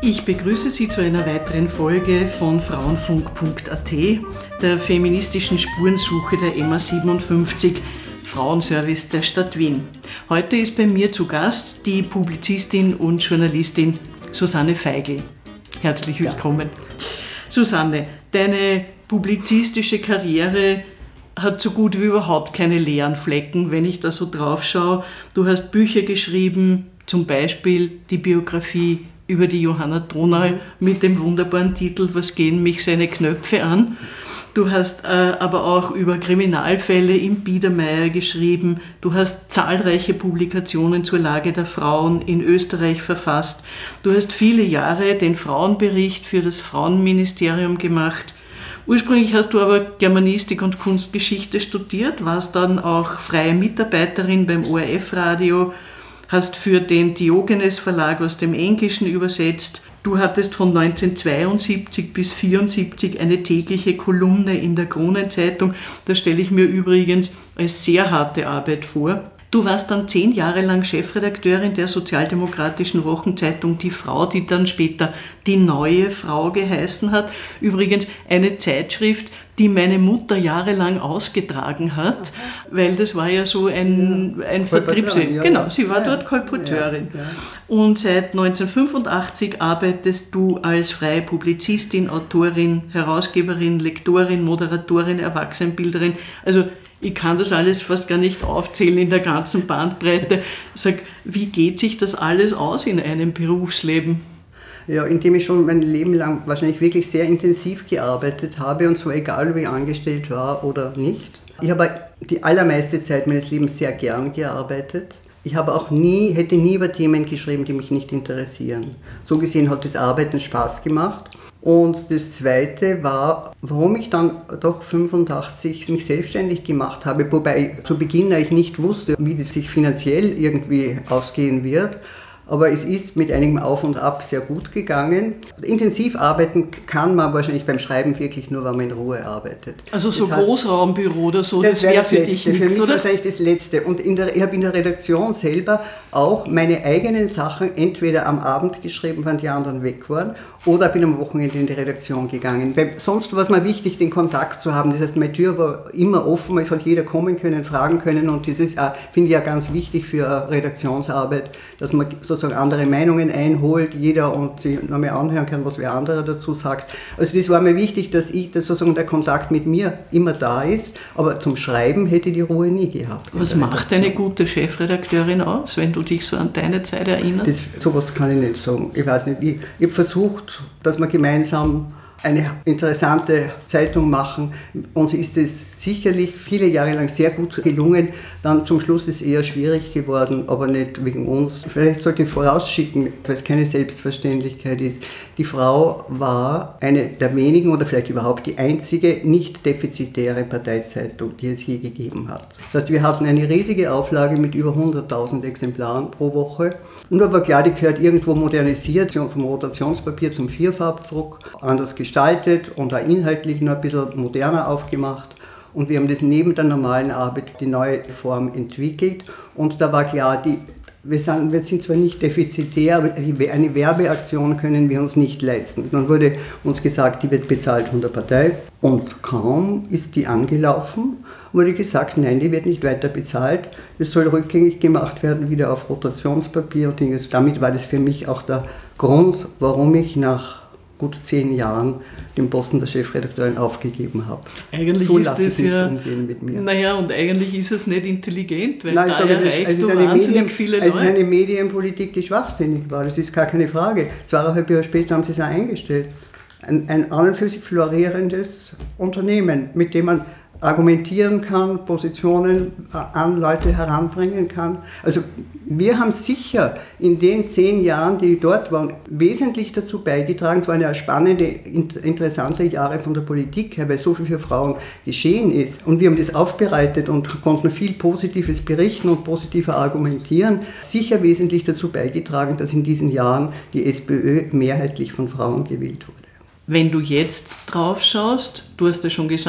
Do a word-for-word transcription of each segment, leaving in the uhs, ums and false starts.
Ich begrüße Sie zu einer weiteren Folge von Frauenfunk punkt a t, der feministischen Spurensuche der M A siebenundfünfzig, Frauenservice der Stadt Wien. Heute ist bei mir zu Gast die Publizistin und Journalistin Susanne Feigl. Herzlich willkommen. Ja. Susanne, deine publizistische Karriere hat so gut wie überhaupt keine leeren Flecken, wenn ich da so drauf schaue. Du hast Bücher geschrieben, zum Beispiel die Biografie über die Johanna Donau mit dem wunderbaren Titel „Was gehen mich seine Knöpfe an?". Du hast äh, aber auch über Kriminalfälle im Biedermeier geschrieben. Du hast zahlreiche Publikationen zur Lage der Frauen in Österreich verfasst. Du hast viele Jahre den Frauenbericht für das Frauenministerium gemacht. Ursprünglich hast du aber Germanistik und Kunstgeschichte studiert, warst dann auch freie Mitarbeiterin beim O R F-Radio, hast für den Diogenes Verlag aus dem Englischen übersetzt. Du hattest von neunzehnhundertzweiundsiebzig bis neunzehnhundertvierundsiebzig eine tägliche Kolumne in der Kronenzeitung. Das stelle ich mir übrigens als sehr harte Arbeit vor. Du warst dann zehn Jahre lang Chefredakteurin der sozialdemokratischen Wochenzeitung Die Frau, die dann später Die Neue Frau geheißen hat. Übrigens eine Zeitschrift, die meine Mutter jahrelang ausgetragen hat, weil das war ja so ein, ein Vertriebs... Ja. Genau, sie war dort Kolporteurin. Ja, ja. Und seit neunzehnhundertfünfundachtzig arbeitest du als freie Publizistin, Autorin, Herausgeberin, Lektorin, Moderatorin, Erwachsenenbilderin. Also ich kann das alles fast gar nicht aufzählen in der ganzen Bandbreite. Sag, wie geht sich das alles aus in einem Berufsleben? Ja, indem ich schon mein Leben lang wahrscheinlich wirklich sehr intensiv gearbeitet habe und zwar egal, ob ich angestellt war oder nicht. Ich habe die allermeiste Zeit meines Lebens sehr gern gearbeitet. Ich habe auch nie, hätte nie über Themen geschrieben, die mich nicht interessieren. So gesehen hat das Arbeiten Spaß gemacht. Und das Zweite war, warum ich dann doch fünfundachtzig mich selbstständig gemacht habe, wobei zu Beginn ich nicht wusste, wie das sich finanziell irgendwie ausgehen wird. Aber es ist mit einigem Auf und Ab sehr gut gegangen. Intensiv arbeiten kann man wahrscheinlich beim Schreiben wirklich nur, wenn man in Ruhe arbeitet. Also so das heißt, Großraumbüro oder so, das, das wäre wär für das dich Letzte. nichts, Für mich oder? wahrscheinlich das Letzte. Und in der, ich habe in der Redaktion selber auch meine eigenen Sachen entweder am Abend geschrieben, wenn die anderen weg waren, oder bin am Wochenende in die Redaktion gegangen. Weil sonst war es mir wichtig, den Kontakt zu haben. Das heißt, meine Tür war immer offen, es hat jeder kommen können, fragen können. Und das ist, finde ich, ja ganz wichtig für eine Redaktionsarbeit, dass man sozusagen andere Meinungen einholt, jeder und sich nochmal anhören kann, was wer anderer dazu sagt. Also das war mir wichtig, dass ich, dass sozusagen der Kontakt mit mir immer da ist, aber zum Schreiben hätte ich die Ruhe nie gehabt. Was macht eine gute Chefredakteurin aus, wenn du dich so an deine Zeit erinnerst? Das, sowas kann ich nicht sagen. Ich weiß nicht, ich, ich habe versucht, dass wir gemeinsam eine interessante Zeitung machen. Uns ist es sicherlich viele Jahre lang sehr gut gelungen. Dann zum Schluss ist es eher schwierig geworden, aber nicht wegen uns. Vielleicht sollte ich vorausschicken, weil es keine Selbstverständlichkeit ist. Die Frau war eine der wenigen oder vielleicht überhaupt die einzige nicht defizitäre Parteizeitung, die es je gegeben hat. Das heißt, wir hatten eine riesige Auflage mit über hunderttausend Exemplaren pro Woche. Nur war klar, die gehört irgendwo modernisiert, vom Rotationspapier zum Vierfarbdruck, anders gestaltet und auch inhaltlich noch ein bisschen moderner aufgemacht. Und wir haben das neben der normalen Arbeit die neue Form entwickelt. Und da war klar, die, wir, sind, wir sind zwar nicht defizitär, aber eine Werbeaktion können wir uns nicht leisten. Dann wurde uns gesagt, die wird bezahlt von der Partei. Und kaum ist die angelaufen, wurde gesagt, nein, die wird nicht weiter bezahlt. Es soll rückgängig gemacht werden, wieder auf Rotationspapier und Dinge. Damit war das für mich auch der Grund, warum ich nach gut zehn Jahren den Posten der Chefredakteurin aufgegeben habe. Eigentlich so ist lasse das ich ja, nicht umgehen mit mir. Naja, und eigentlich ist es nicht intelligent, weil Nein, da sage, erreichst es ist, du eine wahnsinnig Medien, viele es ist Leute. eine Medienpolitik, die schwachsinnig war, das ist gar keine Frage. Zweieinhalb Jahre später haben sie es auch eingestellt. Ein, ein an und für sich florierendes Unternehmen, mit dem man argumentieren kann, Positionen an Leute heranbringen kann. Also wir haben sicher in den zehn Jahren, die dort waren, wesentlich dazu beigetragen. Es waren ja spannende, interessante Jahre von der Politik her, weil so viel für Frauen geschehen ist. Und wir haben das aufbereitet und konnten viel Positives berichten und positiver argumentieren. Sicher wesentlich dazu beigetragen, dass in diesen Jahren die SPÖ mehrheitlich von Frauen gewählt wurde. Wenn du jetzt drauf schaust, du hast ja schon gesagt,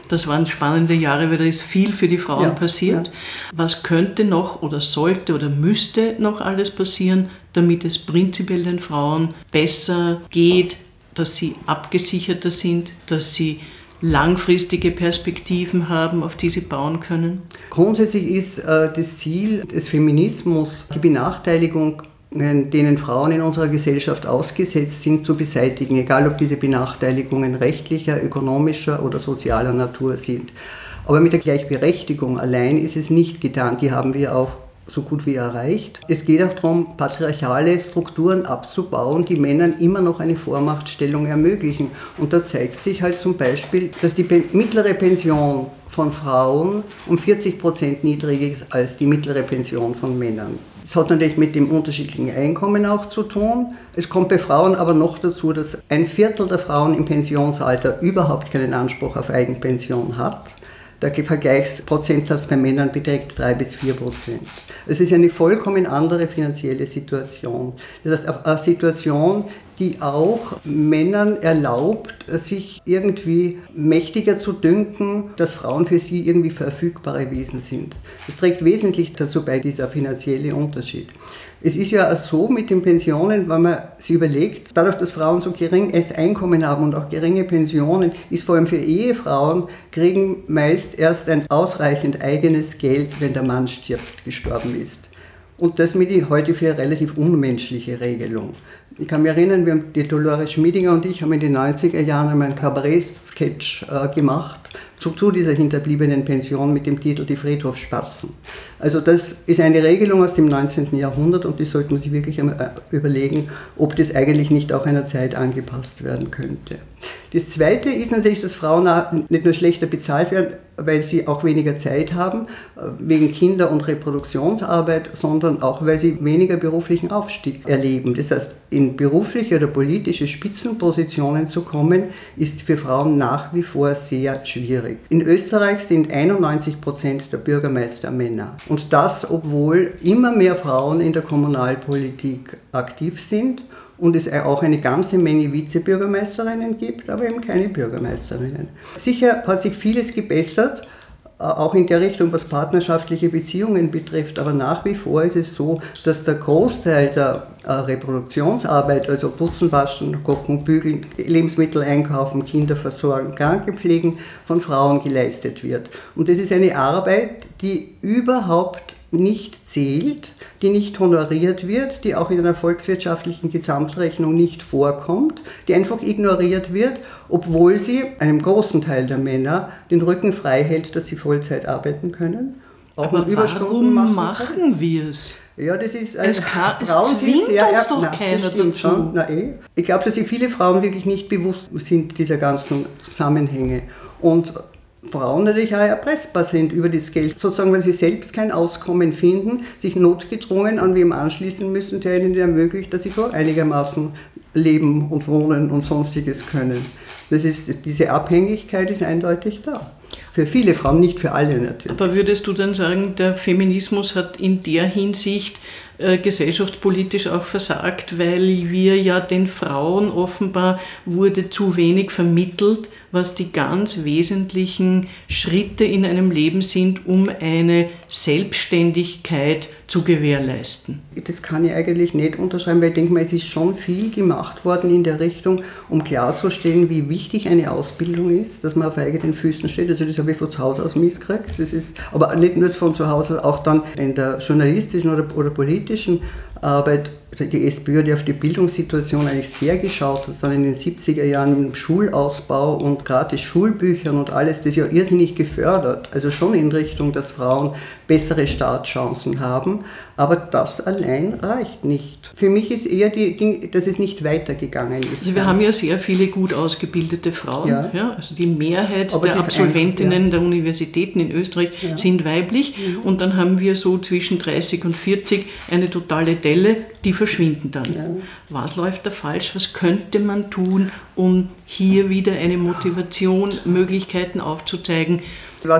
Das waren spannende Jahre, weil da ist viel für die Frauen ja, passiert. Ja. Was könnte noch oder sollte oder müsste noch alles passieren, damit es prinzipiell den Frauen besser geht, dass sie abgesicherter sind, dass sie langfristige Perspektiven haben, auf die sie bauen können? Grundsätzlich ist äh, das Ziel des Feminismus, die Benachteiligung, denen Frauen in unserer Gesellschaft ausgesetzt sind, zu beseitigen, egal ob diese Benachteiligungen rechtlicher, ökonomischer oder sozialer Natur sind. Aber mit der Gleichberechtigung allein ist es nicht getan, die haben wir auch so gut wie erreicht. Es geht auch darum, patriarchale Strukturen abzubauen, die Männern immer noch eine Vormachtstellung ermöglichen. Und da zeigt sich halt zum Beispiel, dass die mittlere Pension von Frauen um vierzig Prozent niedriger ist als die mittlere Pension von Männern. Das hat natürlich mit dem unterschiedlichen Einkommen auch zu tun. Es kommt bei Frauen aber noch dazu, dass ein Viertel der Frauen im Pensionsalter überhaupt keinen Anspruch auf Eigenpension hat. Der Vergleichsprozentsatz bei Männern beträgt drei bis vier Prozent. Es ist eine vollkommen andere finanzielle Situation. Das heißt, eine Situation, die auch Männern erlaubt, sich irgendwie mächtiger zu dünken, dass Frauen für sie irgendwie verfügbare Wesen sind. Das trägt wesentlich dazu bei, dieser finanzielle Unterschied. Es ist ja so mit den Pensionen, wenn man sich überlegt, dadurch, dass Frauen so geringes Einkommen haben und auch geringe Pensionen, ist vor allem für Ehefrauen, kriegen meist erst ein ausreichend eigenes Geld, wenn der Mann stirbt, gestorben ist. Und das mit die heute für eine relativ unmenschliche Regelung. Ich kann mich erinnern, wir haben, die Dolores Schmiedinger und ich haben in den neunziger Jahren einmal einen Kabarett-Sketch äh, gemacht zu, zu dieser hinterbliebenen Pension mit dem Titel Die Friedhofsspatzen. Also das ist eine Regelung aus dem neunzehnten Jahrhundert und die sollte man sich wirklich einmal überlegen, ob das eigentlich nicht auch einer Zeit angepasst werden könnte. Das Zweite ist natürlich, dass Frauen nicht nur schlechter bezahlt werden, weil sie auch weniger Zeit haben, wegen Kinder- und Reproduktionsarbeit, sondern auch, weil sie weniger beruflichen Aufstieg erleben. Das heißt, in berufliche oder politische Spitzenpositionen zu kommen, ist für Frauen nach wie vor sehr schwierig. In Österreich sind einundneunzig Prozent der Bürgermeister Männer. Und das, obwohl immer mehr Frauen in der Kommunalpolitik aktiv sind und es auch eine ganze Menge Vizebürgermeisterinnen gibt, aber eben keine Bürgermeisterinnen. Sicher hat sich vieles gebessert, auch in der Richtung, was partnerschaftliche Beziehungen betrifft, aber nach wie vor ist es so, dass der Großteil der Reproduktionsarbeit, also Putzen, Waschen, Kochen, Bügeln, Lebensmittel einkaufen, Kinder versorgen, Kranke pflegen, von Frauen geleistet wird. Und das ist eine Arbeit, die überhaupt nicht zählt, die nicht honoriert wird, die auch in einer volkswirtschaftlichen Gesamtrechnung nicht vorkommt, die einfach ignoriert wird, obwohl sie einem großen Teil der Männer den Rücken frei hält, dass sie Vollzeit arbeiten können. Auch aber Überstunden warum machen, machen wir es? Ja, das ist es kann, Frauen es zwingt sehr, uns doch na, keiner dazu. Na, eh. Ich glaube, dass sich viele Frauen wirklich nicht bewusst sind dieser ganzen Zusammenhänge. Und Frauen natürlich auch erpressbar sind über das Geld, sozusagen, wenn sie selbst kein Auskommen finden, sich notgedrungen an wem anschließen müssen, der ihnen ermöglicht, dass sie so einigermaßen leben und wohnen und sonstiges können. Das ist, diese Abhängigkeit ist eindeutig da. Für viele Frauen, nicht für alle natürlich. Aber würdest du dann sagen, der Feminismus hat in der Hinsicht äh, gesellschaftspolitisch auch versagt, weil wir ja den Frauen offenbar wurde zu wenig vermittelt, was die ganz wesentlichen Schritte in einem Leben sind, um eine Selbstständigkeit zu gewährleisten? Das kann ich eigentlich nicht unterschreiben, weil ich denke mal, es ist schon viel gemacht worden in der Richtung, um klarzustellen, wie wichtig eine Ausbildung ist, dass man auf eigenen Füßen steht. Also das habe ich von zu Hause aus mitgekriegt. Das ist, aber nicht nur von zu Hause, auch dann in der journalistischen oder, oder politischen Arbeit. Die SPÖ hat ja auf die Bildungssituation eigentlich sehr geschaut, das dann in den siebziger Jahren im Schulausbau und gratis Schulbüchern und alles, das ja irrsinnig gefördert. Also schon in Richtung, dass Frauen bessere Startchancen haben, aber das allein reicht nicht. Für mich ist eher die Ding, dass es nicht weitergegangen ist. Also wir haben ja sehr viele gut ausgebildete Frauen, ja. Ja, also die Mehrheit aber der Absolventinnen ja. der Universitäten in Österreich ja. sind weiblich mhm. und dann haben wir so zwischen dreißig und vierzig eine totale Delle, die verschwinden dann. Ja. Was läuft da falsch? Was könnte man tun, um hier wieder eine Motivation, Möglichkeiten aufzuzeigen? Was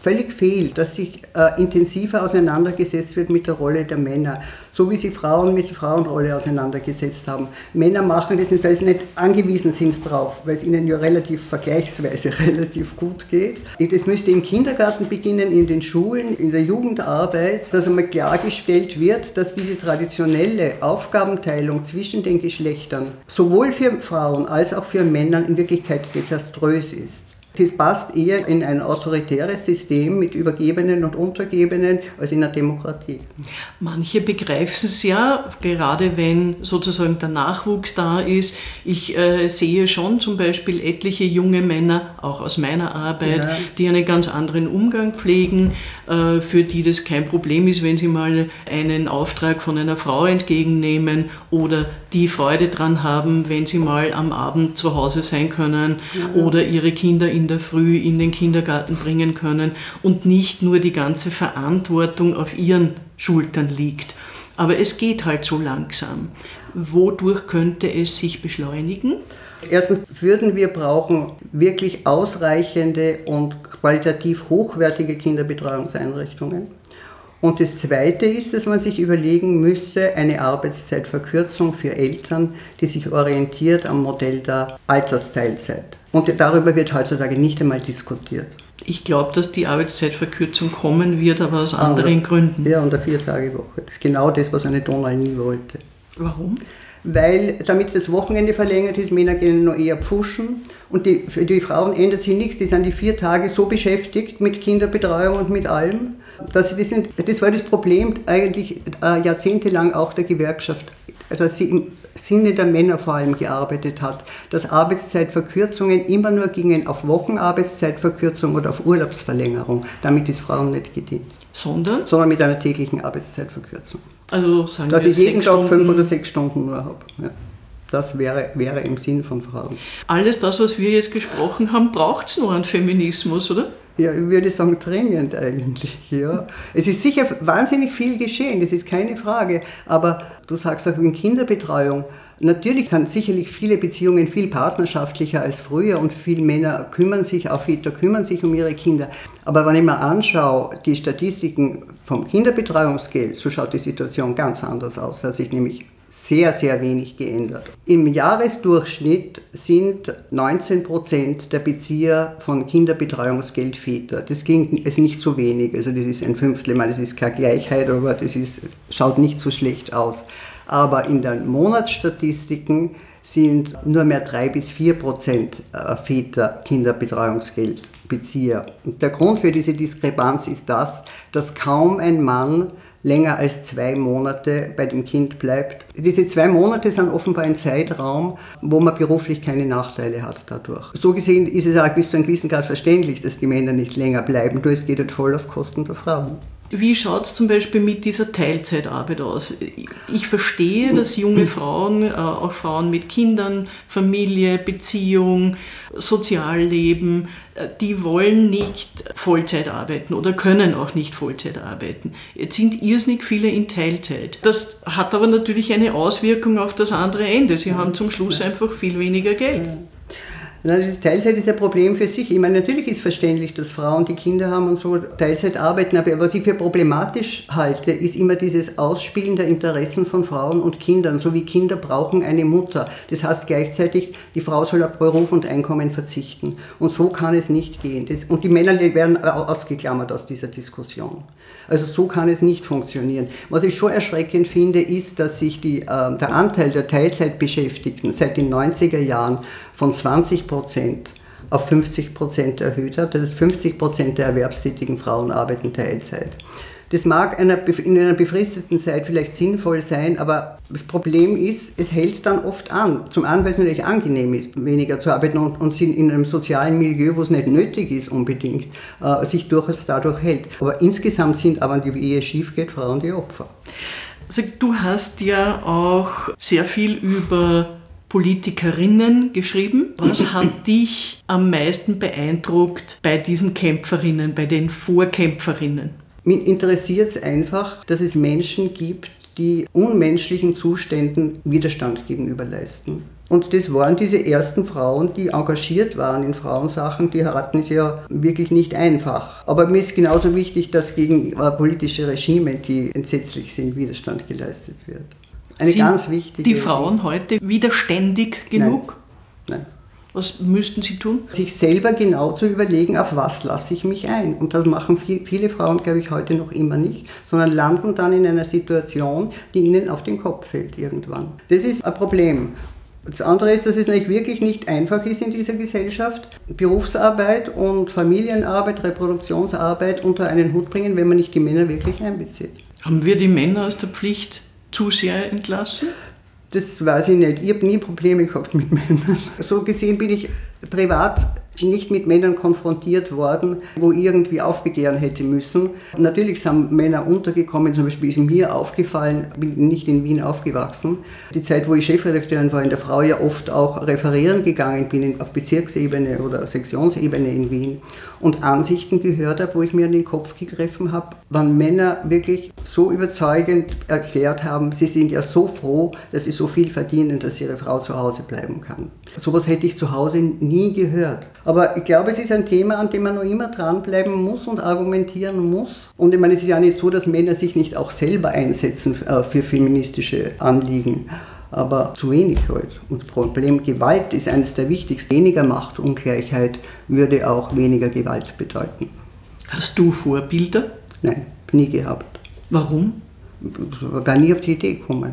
völlig fehlt, dass sich äh, intensiver auseinandergesetzt wird mit der Rolle der Männer, so wie sie Frauen mit der Frauenrolle auseinandergesetzt haben. Männer machen das nicht, weil sie nicht angewiesen sind drauf, weil es ihnen ja relativ vergleichsweise relativ gut geht. Das müsste im Kindergarten beginnen, in den Schulen, in der Jugendarbeit, dass einmal klargestellt wird, dass diese traditionelle Aufgabenteilung zwischen den Geschlechtern sowohl für Frauen als auch für Männer in Wirklichkeit desaströs ist. Das passt eher in ein autoritäres System mit Übergebenen und Untergebenen als in einer Demokratie. Manche begreifen es ja, gerade wenn sozusagen der Nachwuchs da ist. Ich äh, sehe schon zum Beispiel etliche junge Männer, auch aus meiner Arbeit, ja, die einen ganz anderen Umgang pflegen, äh, für die das kein Problem ist, wenn sie mal einen Auftrag von einer Frau entgegennehmen oder die Freude dran haben, wenn sie mal am Abend zu Hause sein können, ja, oder ihre Kinder in der Früh in den Kindergarten bringen können und nicht nur die ganze Verantwortung auf ihren Schultern liegt. Aber es geht halt so langsam. Wodurch könnte es sich beschleunigen? Erstens würden wir brauchen wirklich ausreichende und qualitativ hochwertige Kinderbetreuungseinrichtungen. Und das Zweite ist, dass man sich überlegen müsste, eine Arbeitszeitverkürzung für Eltern, die sich orientiert am Modell der Altersteilzeit. Und darüber wird heutzutage nicht einmal diskutiert. Ich glaube, dass die Arbeitszeitverkürzung kommen wird, aber aus anderen Andere, Gründen. Ja, und eine Vier-Tage-Woche. Das ist genau das, was eine Donald nie wollte. Warum? Weil damit das Wochenende verlängert ist, Männer gehen nur eher pfuschen und die, für die Frauen ändert sich nichts, die sind die vier Tage so beschäftigt mit Kinderbetreuung und mit allem, dass sie das sind, das war das Problem eigentlich äh, jahrzehntelang auch der Gewerkschaft, dass sie im Sinne der Männer vor allem gearbeitet hat, dass Arbeitszeitverkürzungen immer nur gingen auf Wochenarbeitszeitverkürzung oder auf Urlaubsverlängerung, damit ist Frauen nicht gedient. Sondern? Sondern mit einer täglichen Arbeitszeitverkürzung. Also sagen Dass wir ich jeden Tag Stunden. fünf oder sechs Stunden nur habe. Ja. Das wäre, wäre im Sinn von Frauen. Alles das, was wir jetzt gesprochen haben, braucht es nur an Feminismus, oder? Ja, ich würde sagen, dringend eigentlich. Ja. Es ist sicher wahnsinnig viel geschehen, das ist keine Frage. Aber du sagst auch in Kinderbetreuung, natürlich sind sicherlich viele Beziehungen viel partnerschaftlicher als früher und viele Männer kümmern sich, auch Väter kümmern sich um ihre Kinder. Aber wenn ich mir anschaue, die Statistiken vom Kinderbetreuungsgeld, so schaut die Situation ganz anders aus. Da hat sich nämlich sehr, sehr wenig geändert. Im Jahresdurchschnitt sind neunzehn Prozent der Bezieher von Kinderbetreuungsgeld Väter. Das klingt ist nicht so wenig, also das ist ein Fünftel, ich meine, das ist keine Gleichheit, aber das ist, schaut nicht so schlecht aus. Aber in den Monatsstatistiken sind nur mehr drei bis vier Prozent Väter Kinderbetreuungsgeldbezieher. Und der Grund für diese Diskrepanz ist das, dass kaum ein Mann länger als zwei Monate bei dem Kind bleibt. Diese zwei Monate sind offenbar ein Zeitraum, wo man beruflich keine Nachteile hat dadurch. So gesehen ist es auch bis zu einem gewissen Grad verständlich, dass die Männer nicht länger bleiben, nur es geht halt voll auf Kosten der Frauen. Wie schaut es zum Beispiel mit dieser Teilzeitarbeit aus? Ich verstehe, dass junge Frauen, auch Frauen mit Kindern, Familie, Beziehung, Sozialleben, die wollen nicht Vollzeit arbeiten oder können auch nicht Vollzeit arbeiten. Jetzt sind irrsinnig viele in Teilzeit. Das hat aber natürlich eine Auswirkung auf das andere Ende. Sie haben zum Schluss einfach viel weniger Geld. Das Teilzeit ist ein Problem für sich. Ich meine, natürlich ist verständlich, dass Frauen, die Kinder haben und so, Teilzeit arbeiten, aber was ich für problematisch halte, ist immer dieses Ausspielen der Interessen von Frauen und Kindern, so wie Kinder brauchen eine Mutter. Das heißt gleichzeitig, die Frau soll auf Beruf und Einkommen verzichten. Und so kann es nicht gehen. Das, und die Männer werden ausgeklammert aus dieser Diskussion. Also so kann es nicht funktionieren. Was ich schon erschreckend finde, ist, dass sich die, äh, der Anteil der Teilzeitbeschäftigten seit den neunziger Jahren von zwanzig Prozent auf fünfzig Prozent erhöht hat. Das heißt, fünfzig Prozent der erwerbstätigen Frauen arbeiten Teilzeit. Das mag einer, in einer befristeten Zeit vielleicht sinnvoll sein, aber das Problem ist, es hält dann oft an. Zum einen, weil es natürlich angenehm ist, weniger zu arbeiten und, und in einem sozialen Milieu, wo es nicht nötig ist unbedingt, äh, sich durchaus dadurch hält. Aber insgesamt sind aber, wenn die Ehe schief geht, Frauen die Opfer. Also, du hast ja auch sehr viel über Politikerinnen geschrieben. Was hat dich am meisten beeindruckt bei diesen Kämpferinnen, bei den Vorkämpferinnen? Mich interessiert es einfach, dass es Menschen gibt, die unmenschlichen Zuständen Widerstand gegenüber leisten. Und das waren diese ersten Frauen, die engagiert waren in Frauensachen, die hatten es ja wirklich nicht einfach. Aber mir ist genauso wichtig, dass gegen politische Regime, die entsetzlich sind, Widerstand geleistet wird. Eine sind ganz wichtige... die Frauen heute widerständig genug? Nein. Nein. Was müssten sie tun? Sich selber genau zu überlegen, auf was lasse ich mich ein. Und das machen viele Frauen, glaube ich, heute noch immer nicht, sondern landen dann in einer Situation, die ihnen auf den Kopf fällt irgendwann. Das ist ein Problem. Das andere ist, dass es nicht wirklich nicht einfach ist in dieser Gesellschaft, Berufsarbeit und Familienarbeit, Reproduktionsarbeit unter einen Hut bringen, wenn man nicht die Männer wirklich einbezieht. Haben wir die Männer aus der Pflicht zu sehr entlassen? Das weiß ich nicht. Ich habe nie Probleme gehabt mit Männern. So gesehen bin ich privat nicht mit Männern konfrontiert worden, wo irgendwie aufbegehren hätte müssen. Natürlich sind Männer untergekommen, zum Beispiel ist mir aufgefallen, ich bin nicht in Wien aufgewachsen. Die Zeit, wo ich Chefredakteurin war in der Frau, ja oft auch referieren gegangen bin auf Bezirksebene oder Sektionsebene in Wien und Ansichten gehört habe, wo ich mir an den Kopf gegriffen habe, wann Männer wirklich so überzeugend erklärt haben, sie sind ja so froh, dass sie so viel verdienen, dass ihre Frau zu Hause bleiben kann. Sowas hätte ich zu Hause nie gehört. Aber ich glaube, es ist ein Thema, an dem man noch immer dranbleiben muss und argumentieren muss. Und ich meine, es ist ja nicht so, dass Männer sich nicht auch selber einsetzen für feministische Anliegen. Aber zu wenig halt. Und das Problem Gewalt ist eines der wichtigsten. Weniger Machtungleichheit würde auch weniger Gewalt bedeuten. Hast du Vorbilder? Nein, nie gehabt. Warum? Gar nie auf die Idee gekommen.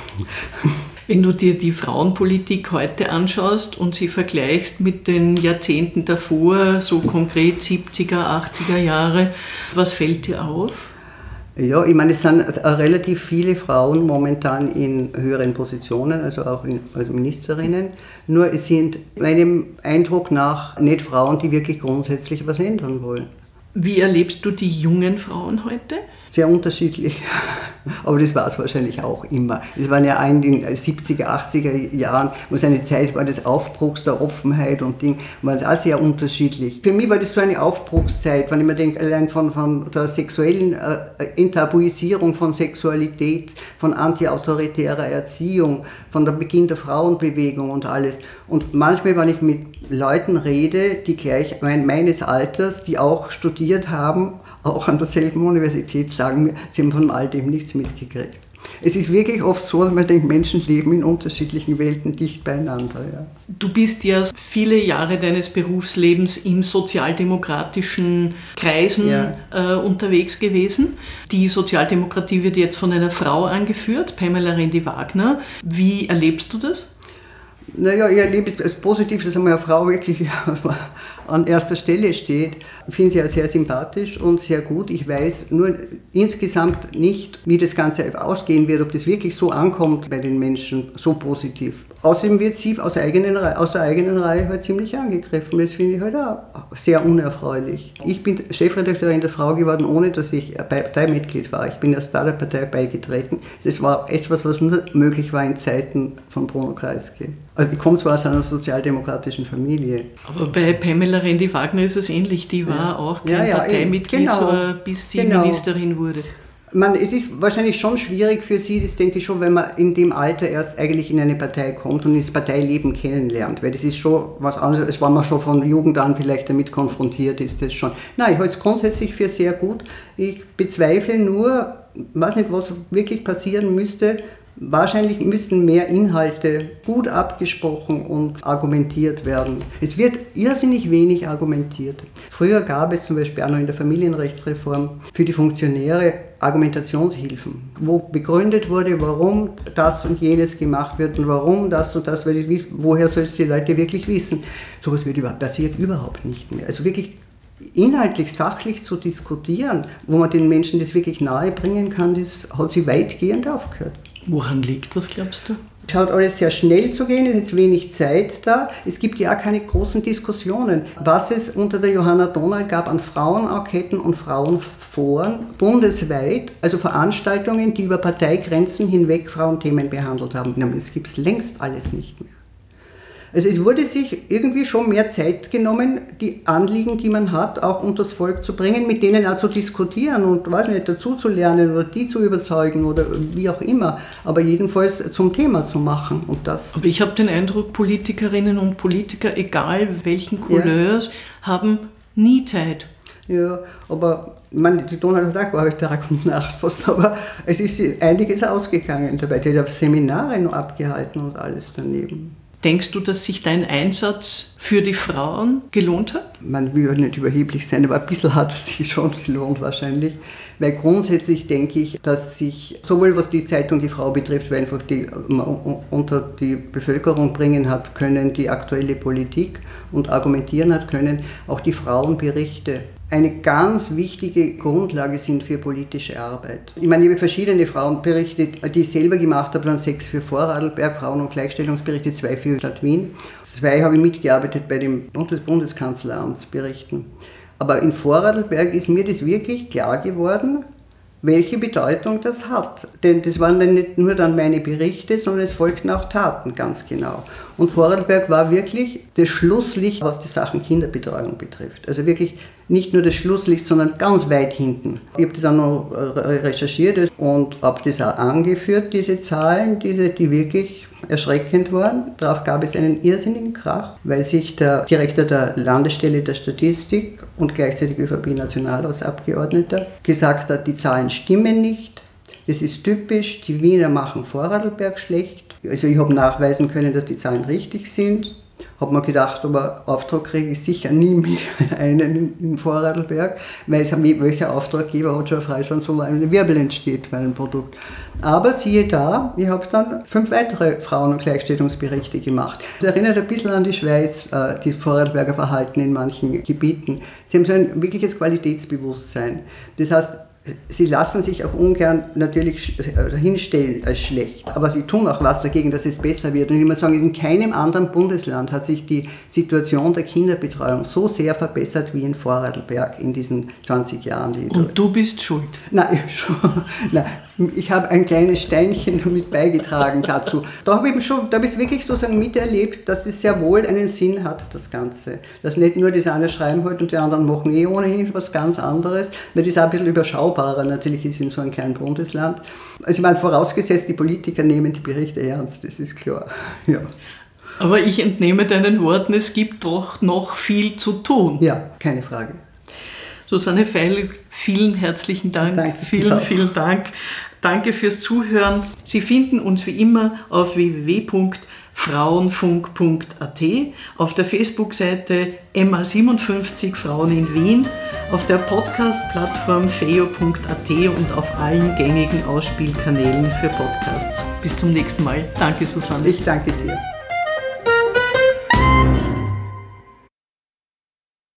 Wenn du dir die Frauenpolitik heute anschaust und sie vergleichst mit den Jahrzehnten davor, so konkret siebziger, achtziger Jahre, was fällt dir auf? Ja, ich meine, es sind relativ viele Frauen momentan in höheren Positionen, also auch in, als Ministerinnen. Nur es sind meinem Eindruck nach nicht Frauen, die wirklich grundsätzlich was ändern wollen. Wie erlebst du die jungen Frauen heute? Sehr unterschiedlich, aber das war es wahrscheinlich auch immer. Es waren ja in den siebziger, achtziger Jahren, wo es eine Zeit war des Aufbruchs, der Offenheit und Ding, waren es auch sehr unterschiedlich. Für mich war das so eine Aufbruchszeit, wenn ich mir denke, allein von, von der sexuellen äh, Enttabuisierung von Sexualität, von antiautoritärer Erziehung, von der Beginn der Frauenbewegung und alles. Und manchmal, wenn ich mit Leuten rede, die gleich mein, meines Alters, die auch studiert haben, auch an derselben Universität, sagen mir, sie haben von all dem nichts mitgekriegt. Es ist wirklich oft so, dass man denkt, Menschen leben in unterschiedlichen Welten dicht beieinander. Ja. Du bist ja viele Jahre deines Berufslebens in sozialdemokratischen Kreisen ja. äh, unterwegs gewesen. Die Sozialdemokratie wird jetzt von einer Frau angeführt, Pamela Rendi-Wagner. Wie erlebst du das? Naja, ich erlebe es als positiv, dass eine Frau wirklich an erster Stelle steht. Ich finde sie ja sehr sympathisch und sehr gut. Ich weiß nur insgesamt nicht, wie das Ganze ausgehen wird, ob das wirklich so ankommt bei den Menschen, so positiv. Außerdem wird sie aus der eigenen, aus der eigenen Reihe halt ziemlich angegriffen. Das finde ich halt auch sehr unerfreulich. Ich bin Chefredakteurin der Frau geworden, ohne dass ich Parteimitglied war. Ich bin erst da der Partei beigetreten. Das war etwas, was nur möglich war in Zeiten von Bruno Kreisky. Also ich komme zwar aus einer sozialdemokratischen Familie. Aber bei Pamela Rendi-Wagner ist es ähnlich. Die war ja auch kein ja, ja, Parteimitglied, genau, bis sie genau. Ministerin wurde. Man, es ist wahrscheinlich schon schwierig für sie, das denke ich schon, wenn man in dem Alter erst eigentlich in eine Partei kommt und das Parteileben kennenlernt. Weil das ist schon was anderes, als wenn man schon von Jugend an vielleicht damit konfrontiert ist. Das schon. Nein, ich halte es grundsätzlich für sehr gut. Ich bezweifle nur, weiß nicht, was wirklich passieren müsste. Wahrscheinlich müssten mehr Inhalte gut abgesprochen und argumentiert werden. Es wird irrsinnig wenig argumentiert. Früher gab es zum Beispiel auch noch in der Familienrechtsreform für die Funktionäre Argumentationshilfen, wo begründet wurde, warum das und jenes gemacht wird und warum das und das, weil ich, woher soll es die Leute wirklich wissen? So etwas wird über, passiert überhaupt nicht mehr. Also wirklich inhaltlich, sachlich zu diskutieren, wo man den Menschen das wirklich nahe bringen kann, das hat sie weitgehend aufgehört. Woran liegt das, glaubst du? Es schaut alles sehr schnell zu gehen, es ist wenig Zeit da. Es gibt ja auch keine großen Diskussionen. Was es unter der Johanna Donald gab an Frauenenqueten und Frauenforen bundesweit, also Veranstaltungen, die über Parteigrenzen hinweg Frauenthemen behandelt haben. Das gibt es längst alles nicht mehr. Also es wurde sich irgendwie schon mehr Zeit genommen, die Anliegen, die man hat, auch unter das Volk zu bringen, mit denen auch zu diskutieren und, weiß nicht, dazu zu lernen oder die zu überzeugen oder wie auch immer, aber jedenfalls zum Thema zu machen. Und das. Aber ich habe den Eindruck, Politikerinnen und Politiker, egal welchen Couleurs, ja. haben nie Zeit. Ja, aber man, die Donald hat auch gearbeitet, Tag und Nacht fast, aber es ist einiges ausgegangen dabei. Die hat Seminare noch abgehalten und alles daneben. Denkst du, dass sich dein Einsatz für die Frauen gelohnt hat? Man will nicht überheblich sein, aber ein bisschen hat es sich schon gelohnt wahrscheinlich. Weil grundsätzlich denke ich, dass sich, sowohl was die Zeitung Die Frau betrifft, weil einfach die unter die Bevölkerung bringen hat können, die aktuelle Politik und argumentieren hat können, auch die Frauenberichte eine ganz wichtige Grundlage sind für politische Arbeit. Ich meine, ich habe verschiedene Frauenberichte, die ich selber gemacht habe, dann sechs für Vorarlberg, Frauen- und Gleichstellungsberichte, zwei für Stadt Wien. Zwei habe ich mitgearbeitet bei den Bundes- Bundeskanzleramtsberichten. Aber in Vorarlberg ist mir das wirklich klar geworden, welche Bedeutung das hat. Denn das waren dann nicht nur dann meine Berichte, sondern es folgten auch Taten, ganz genau. Und Vorarlberg war wirklich das Schlusslicht, was die Sachen Kinderbetreuung betrifft. Also wirklich nicht nur das Schlusslicht, sondern ganz weit hinten. Ich habe das auch noch recherchiert und habe das auch angeführt, diese Zahlen, diese, die wirklich erschreckend waren. Darauf gab es einen irrsinnigen Krach, weil sich der Direktor der Landesstelle der Statistik und gleichzeitig ÖVP-Nationalratsabgeordneter gesagt hat, die Zahlen stimmen nicht. Das ist typisch, die Wiener machen Vorarlberg schlecht. Also ich habe nachweisen können, dass die Zahlen richtig sind. Habe mir gedacht, aber Auftrag kriege ich sicher nie mehr einen in Vorarlberg, weil es, welcher Auftraggeber hat schon frei schon so ein Wirbel entsteht bei einem Produkt. Aber siehe da, ich habe dann fünf weitere Frauen- und Gleichstellungsberichte gemacht. Das erinnert ein bisschen an die Schweiz, die Vorarlberger Verhalten in manchen Gebieten. Sie haben so ein wirkliches Qualitätsbewusstsein. Das heißt, sie lassen sich auch ungern natürlich hinstellen als schlecht, aber sie tun auch was dagegen, dass es besser wird. Und ich muss sagen, in keinem anderen Bundesland hat sich die Situation der Kinderbetreuung so sehr verbessert wie in Vorarlberg in diesen zwanzig Jahren. Die Und du bist schuld? Nein, schon, nein, ich habe ein kleines Steinchen damit beigetragen dazu. Da habe ich schon, da habe ich wirklich sozusagen miterlebt, dass das sehr wohl einen Sinn hat, das Ganze. Dass nicht nur das eine schreiben halt und die anderen machen eh ohnehin was ganz anderes, weil das ist auch ein bisschen überschaubarer natürlich ist in so einem kleinen Bundesland. Also ich meine, vorausgesetzt, die Politiker nehmen die Berichte ernst, das ist klar. Ja. Aber ich entnehme deinen Worten, es gibt doch noch viel zu tun. Ja, keine Frage. Susanne Feil, vielen herzlichen Dank. Danke. Vielen, ja. vielen Dank. Danke fürs Zuhören. Sie finden uns wie immer auf w w w punkt frauenfunk punkt a t, auf der Facebook-Seite M A siebenundfünfzig Frauen in Wien, auf der Podcast-Plattform feo punkt a t und auf allen gängigen Ausspielkanälen für Podcasts. Bis zum nächsten Mal. Danke, Susanne. Ich danke dir.